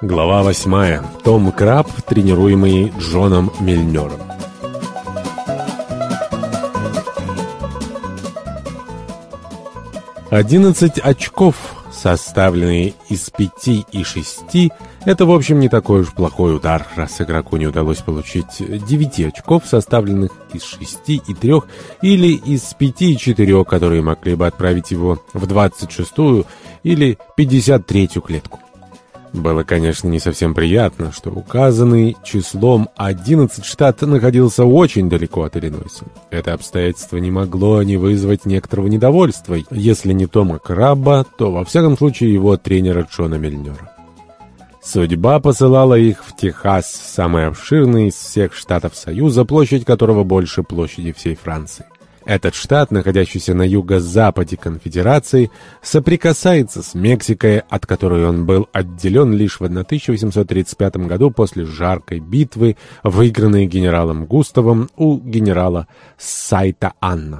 Глава 8. Том Краб, тренируемый Джоном Мильнером. «11 очков, составленные из 5 и 6, это, в общем, не такой уж плохой удар, раз игроку не удалось получить 9 очков, составленных из 6 и 3, или из 5 и 4, которые могли бы отправить его в 26-ю или 53-ю клетку. Было, конечно, не совсем приятно, что указанный числом 11 штат находился очень далеко от Иллинойса. Это обстоятельство не могло не вызвать некоторого недовольства, если не Тома Крабба, то, во всяком случае, его тренера Джона Мильнера. Судьба посылала их в Техас, самый обширный из всех штатов Союза, площадь которого больше площади всей Франции. Этот штат, находящийся на юго-западе Конфедерации, соприкасается с Мексикой, от которой он был отделен лишь в 1835 году после жаркой битвы, выигранной генералом Густавом у генерала Сайта-Анна.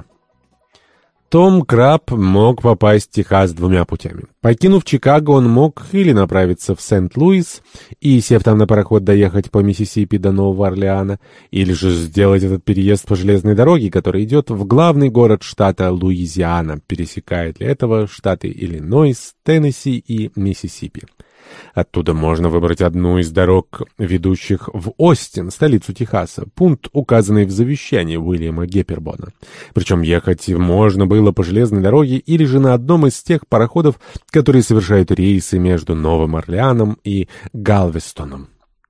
Том Краб мог попасть в Техас двумя путями. Покинув Чикаго, он мог или направиться в Сент-Луис и, сев там на пароход, доехать по Миссисипи до Нового Орлеана, или же сделать этот переезд по железной дороге, которая идет в главный город штата Луизиана, пересекая для этого штаты Иллинойс, Теннесси и Миссисипи. Оттуда можно выбрать одну из дорог, ведущих в Остин, столицу Техаса, пункт, указанный в завещании Уильяма Геппербона. Причем ехать можно было по железной дороге или же на одном из тех пароходов, которые совершают рейсы между Новым Орлеаном и Галвестоном.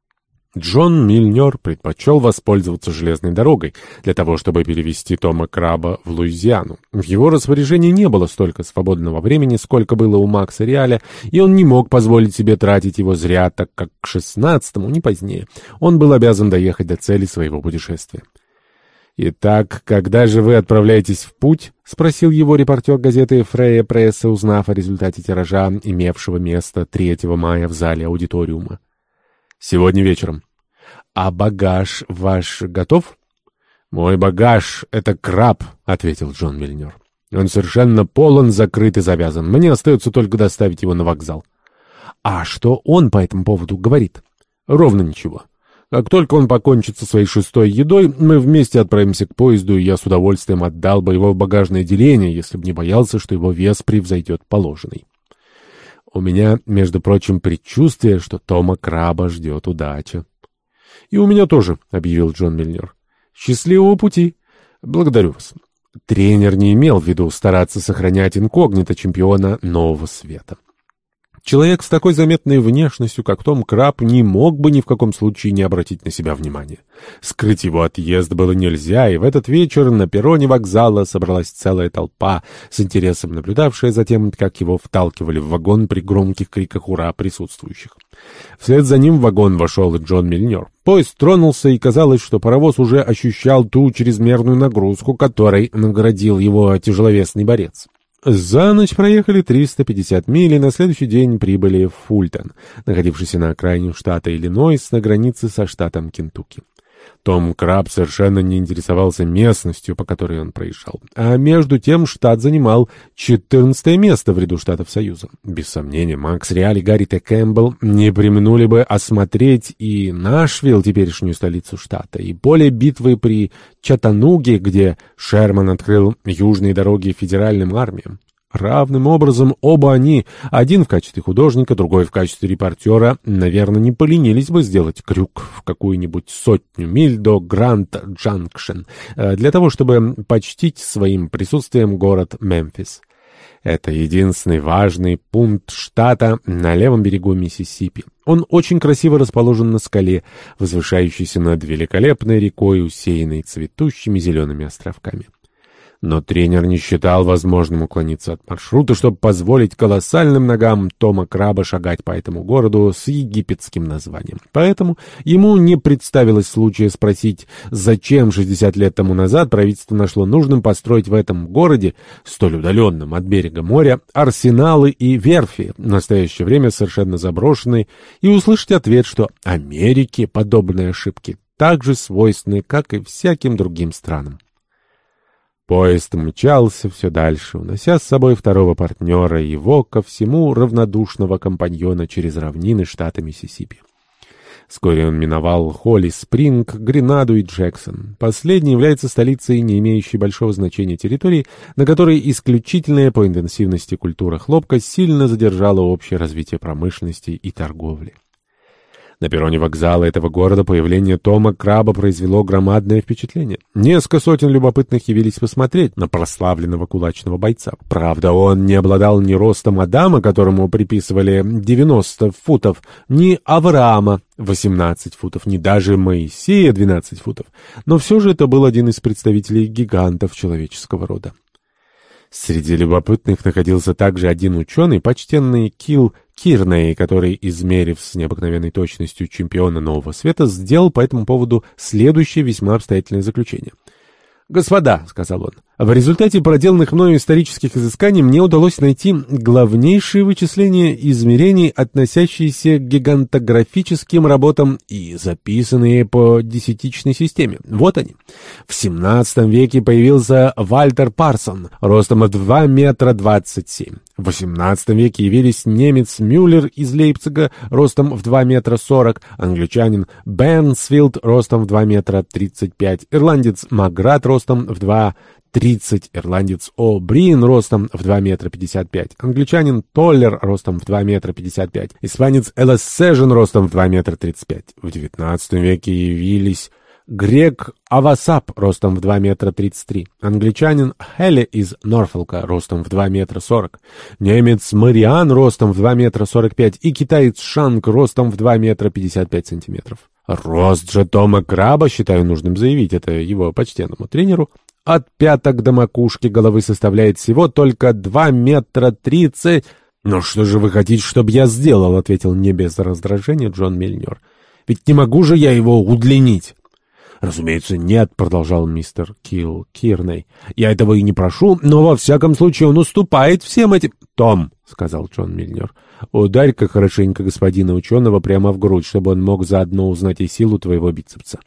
Джон Мильнер предпочел воспользоваться железной дорогой для того, чтобы перевести Тома Крабба в Луизиану. В его распоряжении не было столько свободного времени, сколько было у Макса Риаля, и он не мог позволить себе тратить его зря, так как к 16-му, не позднее, он был обязан доехать до цели своего путешествия. «Итак, когда же вы отправляетесь в путь?» — спросил его репортер газеты «Фрея Пресса», узнав о результате тиража, имевшего место 3 мая в зале аудиториума. «Сегодня вечером». «А багаж ваш готов?» «Мой багаж — это краб», — ответил Джон Мильнер. «Он совершенно полон, закрыт и завязан. Мне остается только доставить его на вокзал». «А что он по этому поводу говорит?» «Ровно ничего. Как только он покончит со своей 6-й едой, мы вместе отправимся к поезду, и я с удовольствием отдал бы его в багажное отделение, если бы не боялся, что его вес превзойдет положенный. У меня, между прочим, предчувствие, что Тома Крабба ждет удача». «И у меня тоже», — объявил Джон Мильнер. «Счастливого пути. Благодарю вас». Тренер не имел в виду стараться сохранять инкогнито чемпиона Нового Света. Человек с такой заметной внешностью, как Том Крабб, не мог бы ни в каком случае не обратить на себя внимания. Скрыть его отъезд было нельзя, и в этот вечер на перроне вокзала собралась целая толпа, с интересом наблюдавшая за тем, как его вталкивали в вагон при громких криках «Ура!» присутствующих. Вслед за ним в вагон вошел и Джон Мильнер. Поезд тронулся, и казалось, что паровоз уже ощущал ту чрезмерную нагрузку, которой наградил его тяжеловесный борец. За ночь проехали 350 миль и на следующий день прибыли в Фултон, находившийся на окраине штата Иллинойс на границе со штатом Кентукки. Том Крабб совершенно не интересовался местностью, по которой он проезжал, а между тем штат занимал 14-е место в ряду штатов Союза. Без сомнения, Макс Риаль и Гарри Т. Кэмпбелл не преминули бы осмотреть и Нашвилл, теперешнюю столицу штата, и поле битвы при Чаттануге, где Шерман открыл южные дороги федеральным армиям. Равным образом оба они, один в качестве художника, другой в качестве репортера, наверное, не поленились бы сделать крюк в какую-нибудь 100 миль до Гранд-Джанкшен для того, чтобы почтить своим присутствием город Мемфис. Это единственный важный пункт штата на левом берегу Миссисипи. Он очень красиво расположен на скале, возвышающейся над великолепной рекой, усеянной цветущими зелеными островками. Но тренер не считал возможным уклониться от маршрута, чтобы позволить колоссальным ногам Тома Крабба шагать по этому городу с египетским названием. Поэтому ему не представилось случая спросить, зачем 60 лет тому назад правительство нашло нужным построить в этом городе, столь удаленном от берега моря, арсеналы и верфи, в настоящее время совершенно заброшенные, и услышать ответ, что Америке подобные ошибки так же свойственны, как и всяким другим странам. Поезд мчался все дальше, унося с собой второго партнера и его ко всему равнодушного компаньона через равнины штата Миссисипи. Вскоре он миновал Холли-Спринг, Гренаду и Джексон. Последний является столицей, не имеющей большого значения территории, на которой исключительная по интенсивности культура хлопка сильно задержала общее развитие промышленности и торговли. На перроне вокзала этого города появление Тома Краба произвело громадное впечатление. Несколько сотен любопытных явились посмотреть на прославленного кулачного бойца. Правда, он не обладал ни ростом Адама, которому приписывали 90 футов, ни Авраама 18 футов, ни даже Моисея 12 футов. Но все же это был один из представителей гигантов человеческого рода. Среди любопытных находился также один ученый, почтенный Килл Кирней, который, измерив с необыкновенной точностью чемпиона Нового Света, сделал по этому поводу следующее весьма обстоятельное заключение. «Господа», — сказал он, — «в результате проделанных мною исторических изысканий мне удалось найти главнейшие вычисления измерений, относящиеся к гигантографическим работам и записанные по десятичной системе. Вот они. В XVII веке появился Вальтер Парсон, ростом в 2 метра 27. В XVIII веке явились немец Мюллер из Лейпцига, ростом в 2 метра 40, англичанин Бернсфилд, ростом в 2 метра 35, ирландец Маград, ростом в 2,30, ирландец О'Брien, ростом в 2 метра 55, англичанин Толлер, ростом в 2 метра 55, испанец Элассежен, ростом в 2 метра 35. В XIX веке явились грек Авасап, ростом в 2 метра 33, англичанин Хелли из Норфолка, ростом в 2 метра 40, немец Мариан, ростом в 2 метра 45 и китаец Шанг, ростом в 2 метра 55 сантиметров. Рост же Тома Краба, считаю нужным заявить это его почтенному тренеру, от пяток до макушки головы составляет всего только 2 метра 30. «Ну что же вы хотите, чтобы я сделал?» — ответил не без раздражения Джон Мильнер. «Ведь не могу же я его удлинить». «Разумеется, нет», — продолжал мистер Килл Кирней. «Я этого и не прошу, но во всяком случае он уступает всем этим...» «Том», — сказал Джон Мильнер, — «ударь-ка хорошенько господина ученого прямо в грудь, чтобы он мог заодно узнать и силу твоего бицепса».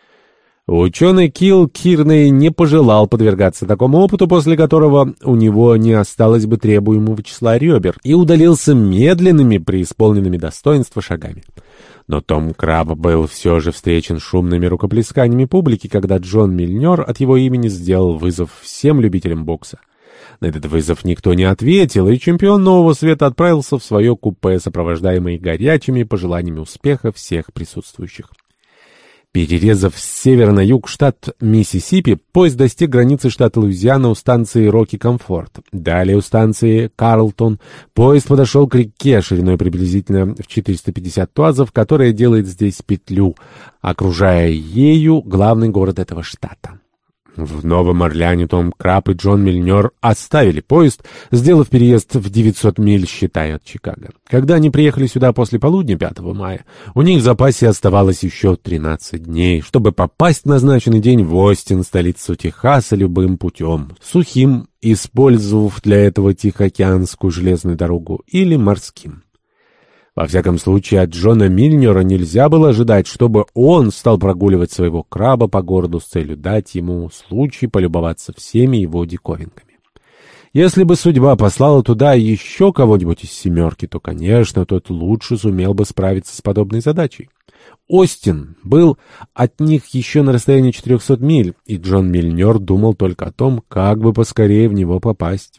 Ученый Килл Кирней не пожелал подвергаться такому опыту, после которого у него не осталось бы требуемого числа ребер, и удалился медленными, преисполненными достоинства шагами. Но Том Краб был все же встречен шумными рукоплесканиями публики, когда Джон Мильнер от его имени сделал вызов всем любителям бокса. На этот вызов никто не ответил, и чемпион Нового Света отправился в свое купе, сопровождаемый горячими пожеланиями успеха всех присутствующих. Перерезав с севера на юг штат Миссисипи, поезд достиг границы штата Луизиана у станции Рокки-Комфорт. Далее у станции Карлтон поезд подошел к реке шириной приблизительно в 450 туазов, которая делает здесь петлю, окружая ею главный город этого штата. В Новом Орлеане Том Краб и Джон Мильнер оставили поезд, сделав переезд в 900 миль, считая от Чикаго. Когда они приехали сюда после полудня 5 мая, у них в запасе оставалось еще 13 дней, чтобы попасть в назначенный день в Остин, столицу Техаса, любым путем, сухим, использовав для этого Тихоокеанскую железную дорогу, или морским. Во всяком случае, от Джона Мильнера нельзя было ожидать, чтобы он стал прогуливать своего краба по городу с целью дать ему случай полюбоваться всеми его диковинками. Если бы судьба послала туда еще кого-нибудь из «семерки», то, конечно, тот лучше сумел бы справиться с подобной задачей. Остин был от них еще на расстоянии 400 миль, и Джон Мильнер думал только о том, как бы поскорее в него попасть.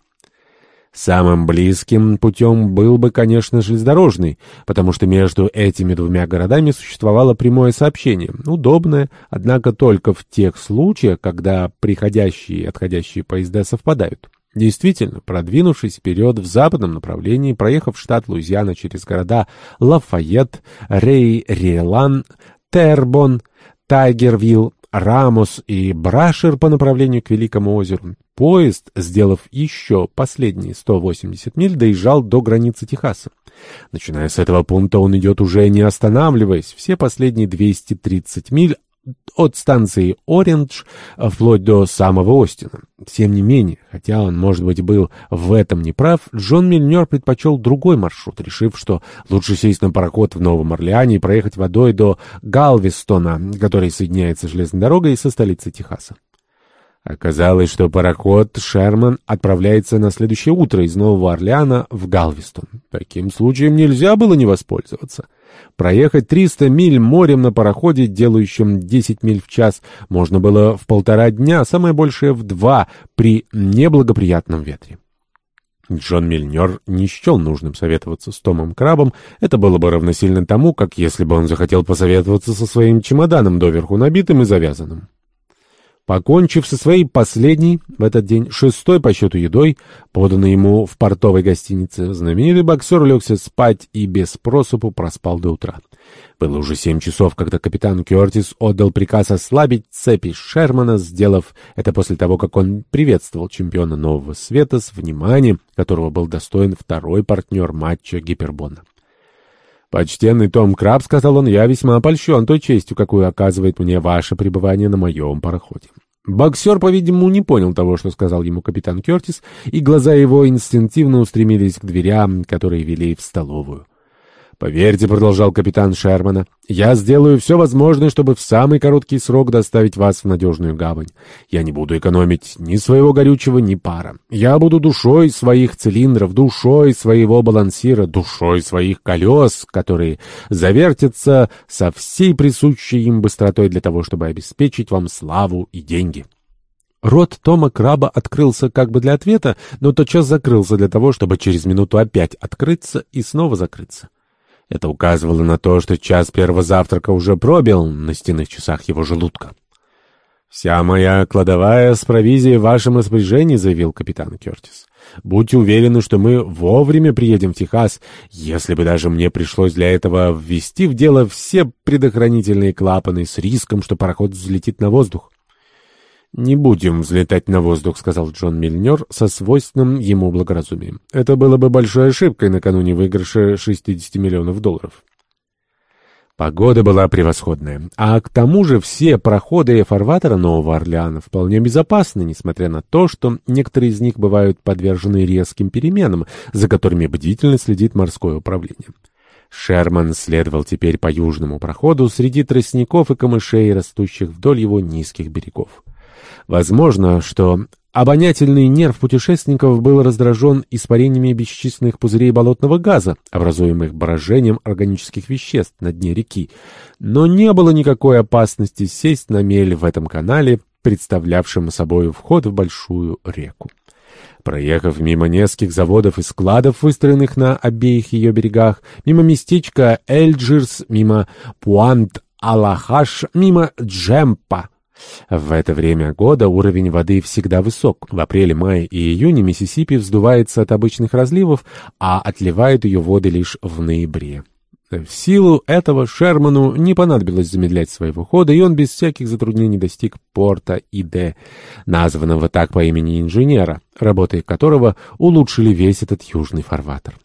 Самым близким путем был бы, конечно, железнодорожный, потому что между этими двумя городами существовало прямое сообщение, удобное, однако только в тех случаях, когда приходящие и отходящие поезда совпадают. Действительно, продвинувшись вперед в западном направлении, проехав штат Луизиана через города Лафайет, Рей-Релан, Тербон, Тайгервилл, Рамос и Брашер по направлению к Великому озеру, поезд, сделав еще последние 180 миль, доезжал до границы Техаса. Начиная с этого пункта он идет уже не останавливаясь, все последние 230 миль от станции Ориндж вплоть до самого Остина. Тем не менее, хотя он, может быть, был в этом неправ, Джон Мильнер предпочел другой маршрут, решив, что лучше сесть на пароход в Новом Орлеане и проехать водой до Галвестона, который соединяется железной дорогой со столицей Техаса. Оказалось, что пароход «Шерман» отправляется на следующее утро из Нового Орлеана в Галвестон. Таким случаем нельзя было не воспользоваться. Проехать 300 миль морем на пароходе, делающем 10 миль в час, можно было в 1,5 дня, самое большее в 2, при неблагоприятном ветре. Джон Мильнер не счел нужным советоваться с Томом Крабом. Это было бы равносильно тому, как если бы он захотел посоветоваться со своим чемоданом, доверху набитым и завязанным. Покончив со своей последней, в этот день, 6-й по счету едой, поданной ему в портовой гостинице, знаменитый боксер легся спать и без просыпу проспал до утра. Было уже 7 часов, когда капитан Кертис отдал приказ ослабить цепи Шермана, сделав это после того, как он приветствовал чемпиона Нового Света с вниманием, которого был достоин второй партнер матча Гипербона. «Почтенный Том Краб», — сказал он, — «я весьма опольщен той честью, какую оказывает мне ваше пребывание на моем пароходе». Боксер, по-видимому, не понял того, что сказал ему капитан Кертис, и глаза его инстинктивно устремились к дверям, которые вели в столовую. «Поверьте», — продолжал капитан Шермана, — «я сделаю все возможное, чтобы в самый короткий срок доставить вас в надежную гавань. Я не буду экономить ни своего горючего, ни пара. Я буду душой своих цилиндров, душой своего балансира, душой своих колес, которые завертятся со всей присущей им быстротой для того, чтобы обеспечить вам славу и деньги». Рот Тома Краба открылся как бы для ответа, но тотчас закрылся для того, чтобы через минуту опять открыться и снова закрыться. Это указывало на то, что час первого завтрака уже пробил на стенных часах его желудка. «Вся моя кладовая с провизией в вашем распоряжении», — заявил капитан Кертис. «Будьте уверены, что мы вовремя приедем в Техас, если бы даже мне пришлось для этого ввести в дело все предохранительные клапаны с риском, что пароход взлетит на воздух». «Не будем взлетать на воздух», — сказал Джон Мильнер со свойственным ему благоразумием. «Это было бы большой ошибкой накануне выигрыша $60 миллионов». Погода была превосходная, а к тому же все проходы и фарватера Нового Орлеана вполне безопасны, несмотря на то, что некоторые из них бывают подвержены резким переменам, за которыми бдительно следит морское управление. Шерман следовал теперь по южному проходу среди тростников и камышей, растущих вдоль его низких берегов. Возможно, что обонятельный нерв путешественников был раздражен испарениями бесчисленных пузырей болотного газа, образуемых брожением органических веществ на дне реки, но не было никакой опасности сесть на мель в этом канале, представлявшем собой вход в большую реку. Проехав мимо нескольких заводов и складов, выстроенных на обеих ее берегах, мимо местечка Эльджирс, мимо Пуант-Алахаш, мимо Джемпа, в это время года уровень воды всегда высок. В апреле, мае и июне Миссисипи вздувается от обычных разливов, а отливает ее воды лишь в ноябре. В силу этого Шерману не понадобилось замедлять своего хода, и он без всяких затруднений достиг порта Иде, названного так по имени инженера, работы которого улучшили весь этот южный фарватер.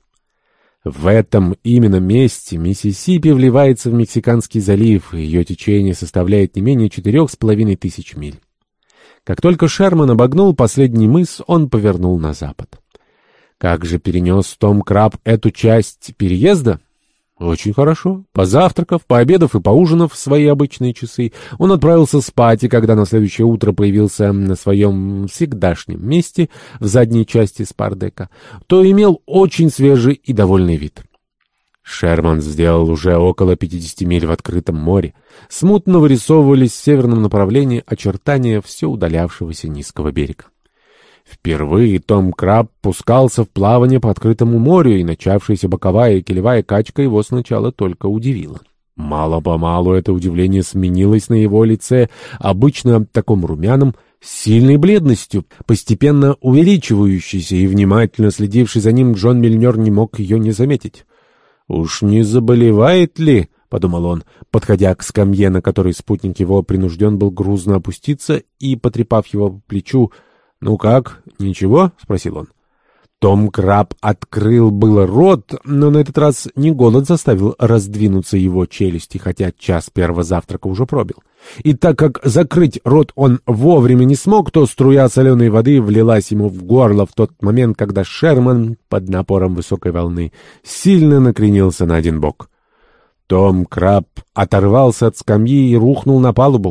В этом именно месте Миссисипи вливается в Мексиканский залив, и ее течение составляет не менее 4500 миль. Как только Шерман обогнул последний мыс, он повернул на запад. Как же перенес Том Краб эту часть переезда? Очень хорошо. Позавтракав, пообедав и поужинав в свои обычные часы, он отправился спать, и когда на следующее утро появился на своем всегдашнем месте в задней части спардека, то имел очень свежий и довольный вид. Шерман сделал уже около 50 миль в открытом море. Смутно вырисовывались в северном направлении очертания все удалявшегося низкого берега. Впервые Том Краб пускался в плавание по открытому морю, и начавшаяся боковая и килевая качка его сначала только удивила. Мало-помалу это удивление сменилось на его лице, обычно таком румяном, сильной бледностью, постепенно увеличивающейся, и внимательно следивший за ним Джон Мильнер не мог ее не заметить. «Уж не заболевает ли?» — подумал он, подходя к скамье, на которой спутник его принужден был грузно опуститься, и, потрепав его по плечу: «Ну как, ничего?» — спросил он. Том Краб открыл было рот, но на этот раз не голод заставил раздвинуться его челюсти, хотя час первого завтрака уже пробил. И так как закрыть рот он вовремя не смог, то струя соленой воды влилась ему в горло в тот момент, когда Шерман под напором высокой волны сильно накренился на один бок. Том Краб оторвался от скамьи и рухнул на палубу.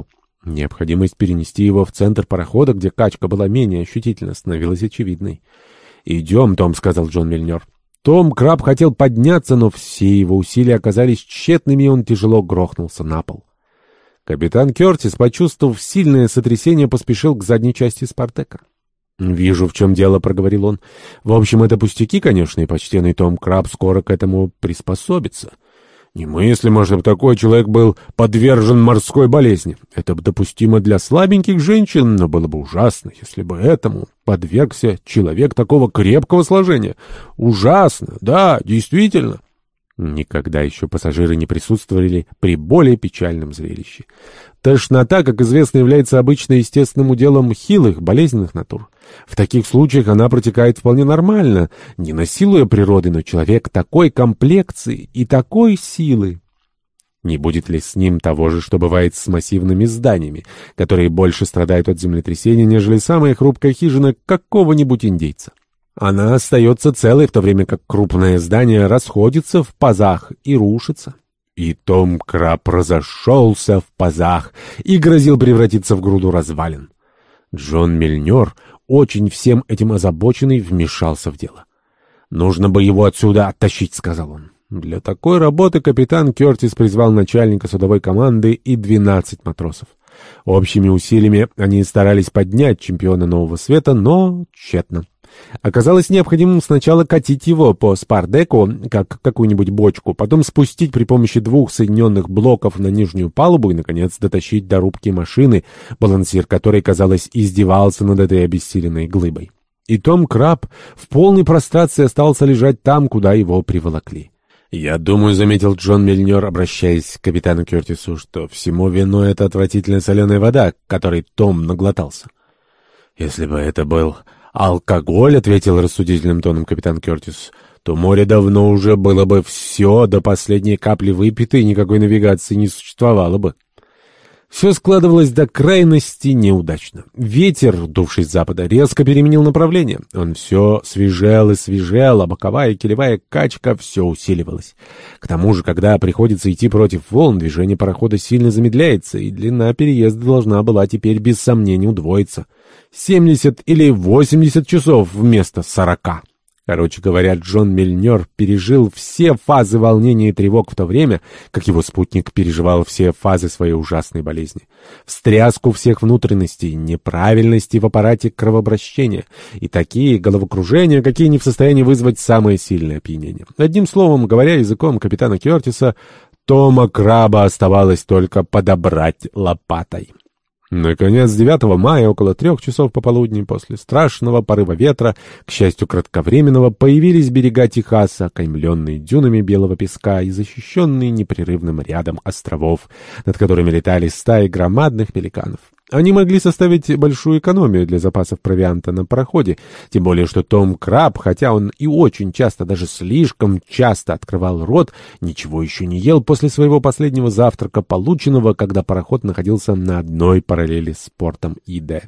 Необходимость перенести его в центр парохода, где качка была менее ощутительна, становилась очевидной. «Идем, Том», — сказал Джон Мильнер. Том Краб хотел подняться, но все его усилия оказались тщетными, и он тяжело грохнулся на пол. Капитан Кертис, почувствовав сильное сотрясение, поспешил к задней части Спартака. «Вижу, в чем дело», — проговорил он. «В общем, это пустяки, конечно, и почтенный Том Краб скоро к этому приспособится. Немыслимо, чтобы такой человек был подвержен морской болезни. Это допустимо для слабеньких женщин, но было бы ужасно, если бы этому подвергся человек такого крепкого сложения. Ужасно, да, действительно». Никогда еще пассажиры не присутствовали при более печальном зрелище. Тошнота, как известно, является обычно естественным уделом хилых, болезненных натур. В таких случаях она протекает вполне нормально, не насилуя природы, но человек такой комплекции и такой силы. Не будет ли с ним того же, что бывает с массивными зданиями, которые больше страдают от землетрясения, нежели самая хрупкая хижина какого-нибудь индейца? Она остается целой, в то время как крупное здание расходится в пазах и рушится. И Том Краб разошелся в пазах и грозил превратиться в груду развалин. Джон Мильнер, очень всем этим озабоченный, вмешался в дело. «Нужно бы его отсюда оттащить», — сказал он. Для такой работы капитан Кертис призвал начальника судовой команды и 12 матросов. Общими усилиями они старались поднять чемпиона Нового Света, но тщетно. Оказалось необходимым сначала катить его по спардеку, как какую-нибудь бочку, потом спустить при помощи 2 соединенных блоков на нижнюю палубу и, наконец, дотащить до рубки машины, балансир которой, казалось, издевался над этой обессиленной глыбой. И Том Краб в полной прострации остался лежать там, куда его приволокли. «Я думаю», — заметил Джон Мильнер, обращаясь к капитану Кертису, что всему виной эта отвратительная соленая вода, которой Том наглотался. «Если бы это был алкоголь», — ответил рассудительным тоном капитан Кертис, — «то море давно уже было бы все до последней капли выпито, и никакой навигации не существовало бы». Все складывалось до крайности неудачно. Ветер, дувший с запада, резко переменил направление. Он все свежел и свежел, а боковая и килевая качка все усиливалась. К тому же, когда приходится идти против волн, движение парохода сильно замедляется, и длина переезда должна была теперь без сомнения удвоиться. 70 или 80 часов вместо 40. Короче говоря, Джон Мильнер пережил все фазы волнения и тревог в то время, как его спутник переживал все фазы своей ужасной болезни. Встряску всех внутренностей, неправильности в аппарате кровообращения и такие головокружения, какие не в состоянии вызвать самое сильное опьянение. Одним словом, говоря языком капитана Кертиса, Тома Краба оставалось только подобрать лопатой. Наконец, 9 мая, около 3 часов пополудни, после страшного порыва ветра, к счастью, кратковременного, появились берега Техаса, окаймленные дюнами белого песка и защищенные непрерывным рядом островов, над которыми летали стаи громадных пеликанов. Они могли составить большую экономию для запасов провианта на пароходе, тем более что Том Краб, хотя он и очень часто, даже слишком часто открывал рот, ничего еще не ел после своего последнего завтрака, полученного, когда пароход находился на одной параллели с портом Иде.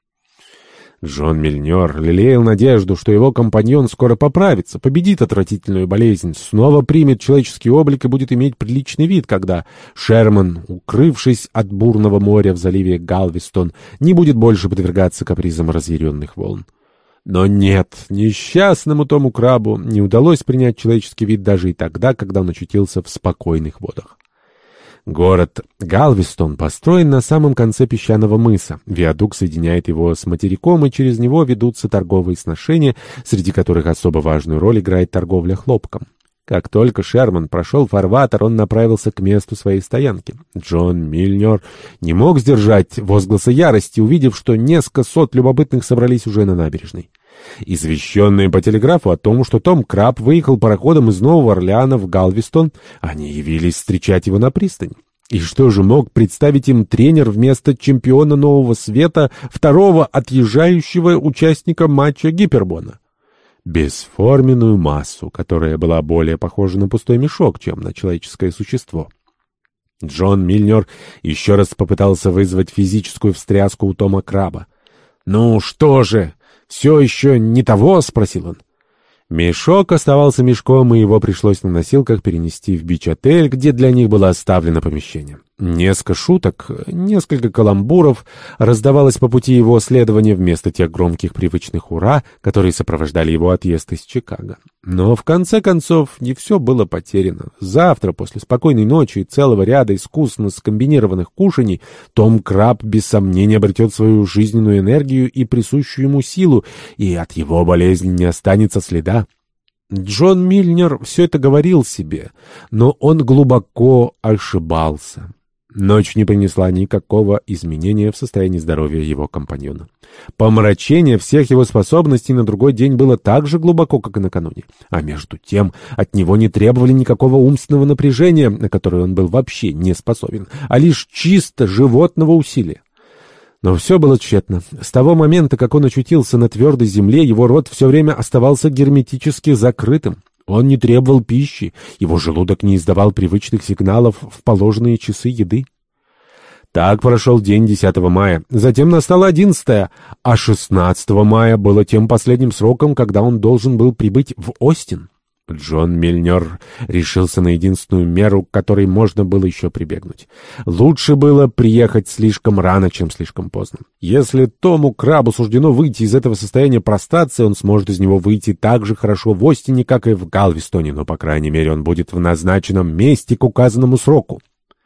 Джон Мильнер лелеял надежду, что его компаньон скоро поправится, победит отвратительную болезнь, снова примет человеческий облик и будет иметь приличный вид, когда Шерман, укрывшись от бурного моря в заливе Галвестон, не будет больше подвергаться капризам разъяренных волн. Но нет, несчастному Тому Крабу не удалось принять человеческий вид даже и тогда, когда он очутился в спокойных водах. Город Галвестон построен на самом конце песчаного мыса. Виадук соединяет его с материком, и через него ведутся торговые сношения, среди которых особо важную роль играет торговля хлопком. Как только Шерман прошел фарватер, он направился к месту своей стоянки. Джон Мильнер не мог сдержать возгласа ярости, увидев, что несколько сот любопытных собрались уже на набережной. Извещенные по телеграфу о том, что Том Краб выехал пароходом из Нового Орлеана в Галвестон, они явились встречать его на пристани. И что же мог представить им тренер вместо чемпиона Нового Света, второго отъезжающего участника матча Гипербона? Бесформенную массу, которая была более похожа на пустой мешок, чем на человеческое существо. Джон Мильнер еще раз попытался вызвать физическую встряску у Тома Краба. «Ну что же, все еще не того?» — спросил он. Мешок оставался мешком, и его пришлось на носилках перенести в бич-отель, где для них было оставлено помещение. Несколько шуток, несколько каламбуров раздавалось по пути его следования вместо тех громких привычных «ура», которые сопровождали его отъезд из Чикаго. Но в конце концов не все было потеряно. Завтра, после спокойной ночи и целого ряда искусно скомбинированных кушаний, Том Крабб без сомнения обретет свою жизненную энергию и присущую ему силу, и от его болезни не останется следа. Джон Мильнер все это говорил себе, но он глубоко ошибался. Ночь не принесла никакого изменения в состоянии здоровья его компаньона. Помрачение всех его способностей на другой день было так же глубоко, как и накануне. А между тем от него не требовали никакого умственного напряжения, на которое он был вообще не способен, а лишь чисто животного усилия. Но все было тщетно. С того момента, как он очутился на твердой земле, его рот все время оставался герметически закрытым. Он не требовал пищи, его желудок не издавал привычных сигналов в положенные часы еды. Так прошел день 10 мая, затем настало 11, а 16 мая было тем последним сроком, когда он должен был прибыть в Остин. Джон Мильнер решился на единственную меру, к которой можно было еще прибегнуть. Лучше было приехать слишком рано, чем слишком поздно. Если Тому Краббу суждено выйти из этого состояния прострации, он сможет из него выйти так же хорошо в Остине, как и в Галвестоне, но, по крайней мере, он будет в назначенном месте к указанному сроку.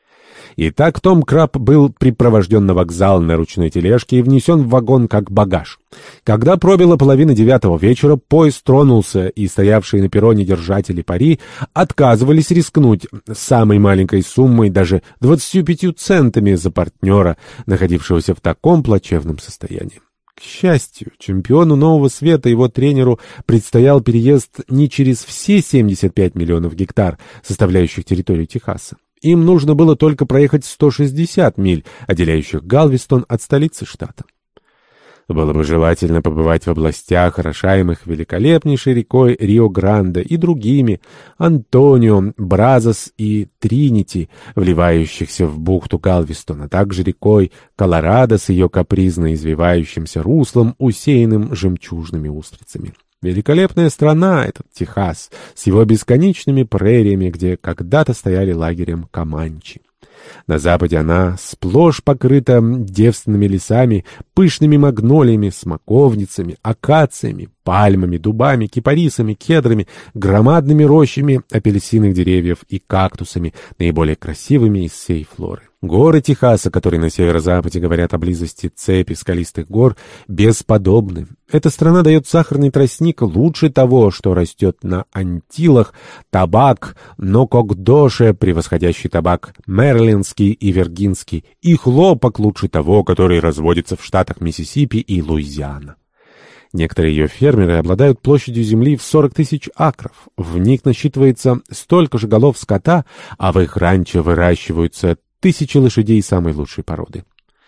Итак, Том Крабб был припровожден на вокзал на ручной тележке и внесен в вагон как багаж. Когда пробило 8:30 вечера, поезд тронулся, и стоявшие на перроне держатели пари отказывались рискнуть самой маленькой суммой, даже 25 центами за партнера, находившегося в таком плачевном состоянии. К счастью, чемпиону Нового Света и его тренеру предстоял переезд не через все 75 миллионов гектар, составляющих территорию Техаса. Им нужно было только проехать 160 миль, отделяющих Галвестон от столицы штата. Было бы желательно побывать в областях, орошаемых великолепнейшей рекой Рио-Гранде и другими, Антонио, Бразос и Тринити, вливающихся в бухту Галвестон, а также рекой Колорадо с ее капризно извивающимся руслом, усеянным жемчужными устрицами. Великолепная страна, этот Техас, с его бесконечными прериями, где когда-то стояли лагерем команчи. На западе она сплошь покрыта девственными лесами, пышными магнолиями, смоковницами, акациями, пальмами, дубами, кипарисами, кедрами, громадными рощами апельсиновых деревьев и кактусами, наиболее красивыми из всей флоры. Горы Техаса, которые на северо-западе говорят о близости цепи скалистых гор, бесподобны. Эта страна дает сахарный тростник лучше того, что растет на Антилах, табак Нококдоше, превосходящий табак мэрилендский и виргинский, и хлопок лучше того, который разводится в штатах Миссисипи и Луизиана. Некоторые ее фермеры обладают площадью земли в 40 тысяч акров. В них насчитывается столько же голов скота, а в их ранчо выращиваются тысячи лошадей самой лучшей породы.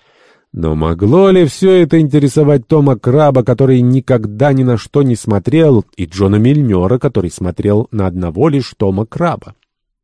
Но могло ли все это интересовать Тома Крабба, который никогда ни на что не смотрел, и Джона Мильнера, который смотрел на одного лишь Тома Крабба?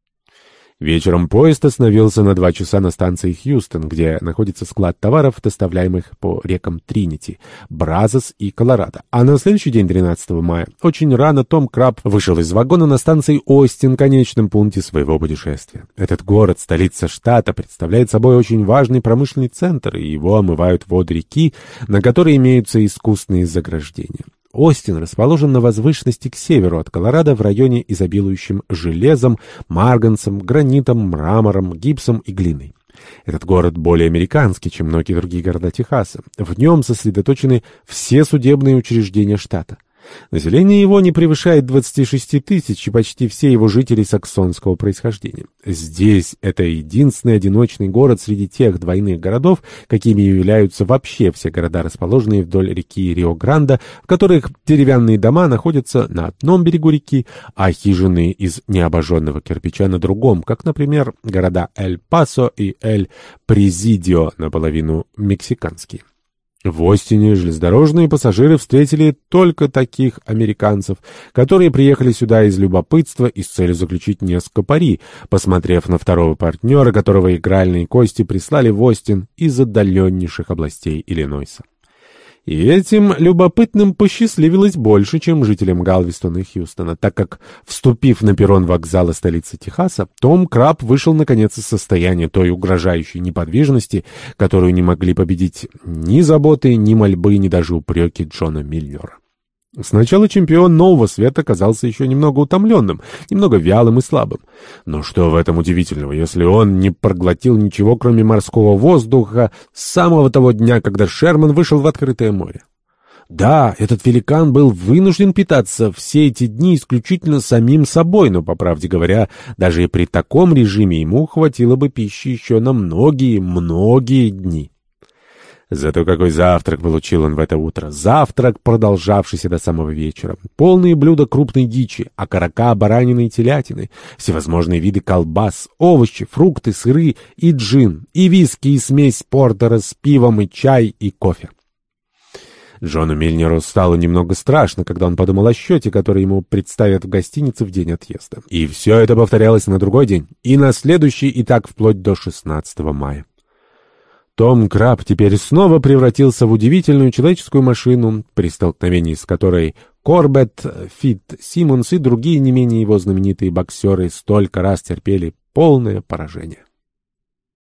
Вечером поезд остановился на 2 часа на станции Хьюстон, где находится склад товаров, доставляемых по рекам Тринити, Бразос и Колорадо. А на следующий день, 13 мая, очень рано Том Крабб вышел из вагона на станции Остин, конечном пункте своего путешествия. Этот город, столица штата, представляет собой очень важный промышленный центр, и его омывают воды реки, на которой имеются искусственные заграждения. Остин расположен на возвышенности к северу от Колорадо в районе, изобилующем железом, марганцем, гранитом, мрамором, гипсом и глиной. Этот город более американский, чем многие другие города Техаса. В нем сосредоточены все судебные учреждения штата. Население его не превышает 26 тысяч, и почти все его жители саксонского происхождения. Здесь это единственный одиночный город среди тех двойных городов, какими являются вообще все города, расположенные вдоль реки Рио-Гранде, в которых деревянные дома находятся на одном берегу реки, а хижины из необожженного кирпича на другом, как, например, города Эль-Пасо и Эль-Президио, наполовину мексиканские. В Остине железнодорожные пассажиры встретили только таких американцев, которые приехали сюда из любопытства и с целью заключить несколько пари, посмотрев на второго партнера, которого игральные кости прислали в Остин из отдаленнейших областей Иллинойса. И этим любопытным посчастливилось больше, чем жителям Галвестона и Хьюстона, так как, вступив на перрон вокзала столицы Техаса, Том Крабб вышел, наконец, из состояния той угрожающей неподвижности, которую не могли победить ни заботы, ни мольбы, ни даже упреки Джона Мильнера. Сначала чемпион Нового Света казался еще немного утомленным, немного вялым и слабым. Но что в этом удивительного, если он не проглотил ничего, кроме морского воздуха, с самого того дня, когда Шерман вышел в открытое море? Да, этот великан был вынужден питаться все эти дни исключительно самим собой, но, по правде говоря, даже и при таком режиме ему хватило бы пищи еще на многие дни. Зато какой завтрак получил он в это утро. Завтрак, продолжавшийся до самого вечера. Полные блюда крупной дичи, окорока, баранины и телятины, всевозможные виды колбас, овощи, фрукты, сыры и джин, и виски, и смесь портера с пивом, и чай, и кофе. Джону Мильнеру стало немного страшно, когда он подумал о счете, который ему представят в гостинице в день отъезда. И все это повторялось на другой день, и на следующий, и так вплоть до 16 мая. Том Крабб теперь снова превратился в удивительную человеческую машину, при столкновении с которой Корбетт, Фитт-Симмонс и другие не менее его знаменитые боксеры столько раз терпели полное поражение.